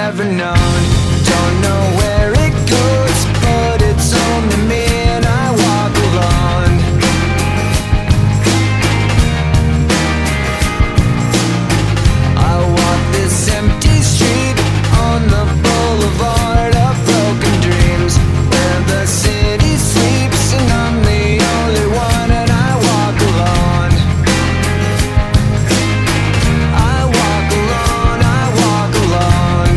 ever known. Don't know where it goes, but it's only me and I walk alone. I walk this empty street on the boulevard of broken dreams, where the city sleeps and I'm the only one, and I walk alone. I walk alone, I walk alone.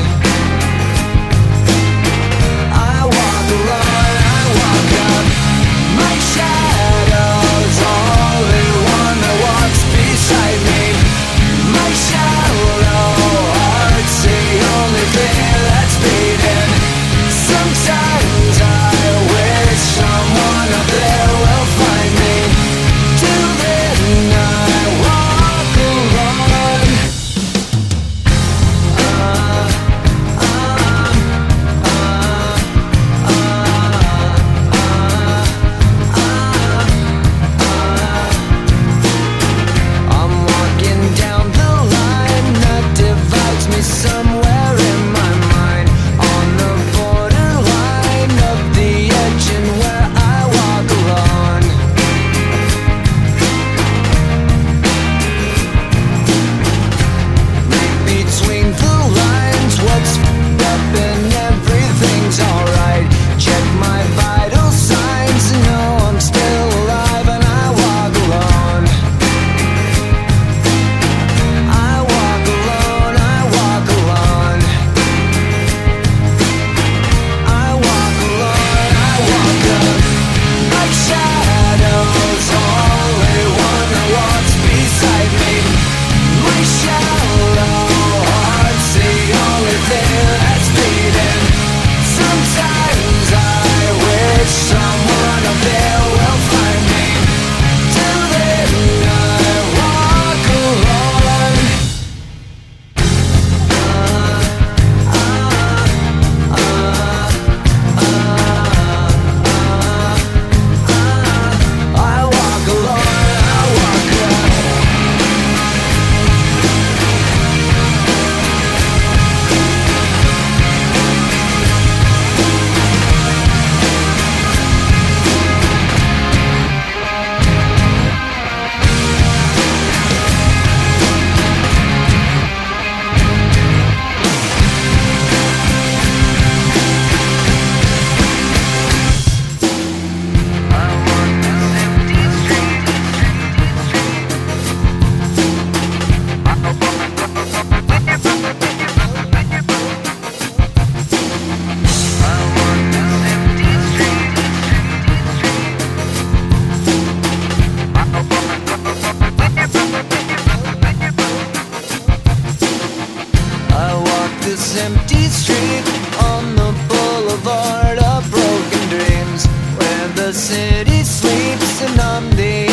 I walk alone, I walk up. My shadow's only one that walks beside me. My shallow heart's the only thing that's beating. Sometimes I wish someone up there will find me. Till then I walk alone. I'm walking down the line that divides me somewhere in my mind, on the borderline of the edge and where I walk alone. Read between the lines what's f***ed up and everything's alright. Check my vital signs and know I'm still alive, and I walk alone. I walk alone, I walk alone. I walk alone, I walk up. My shadow's only one that walks beside me. My shallow heart's the only thing that's beating. Sometimes I wish someone up there will find me. Till then I walk alone. I walk alone, I walk up. I walk this empty street on the boulevard of broken dreams, where the city sleeps and I'm the